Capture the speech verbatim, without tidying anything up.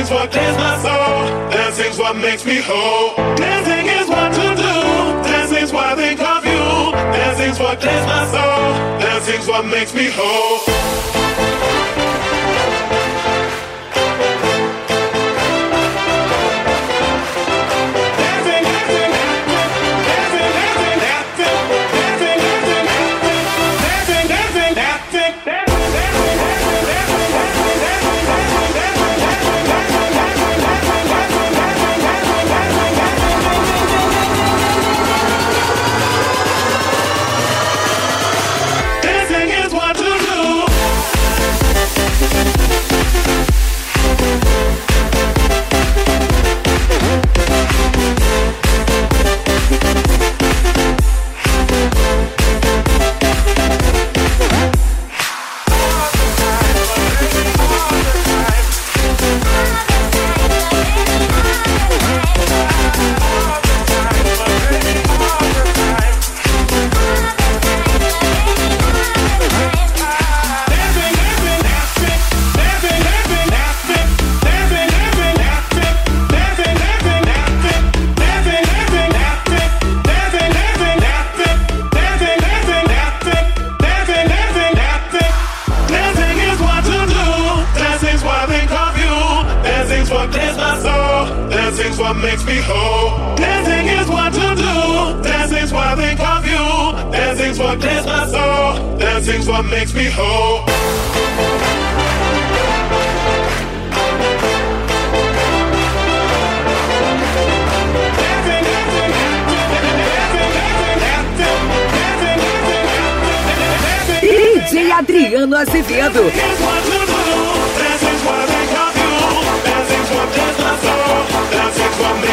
Dancing's what clears my soul. Dancing's what makes me whole. Dancing is what to do. Dancing's what I think of you. Dancing's what clears my soul. Dancing's what makes me whole. D J Adriano Azevedo. Dancing's what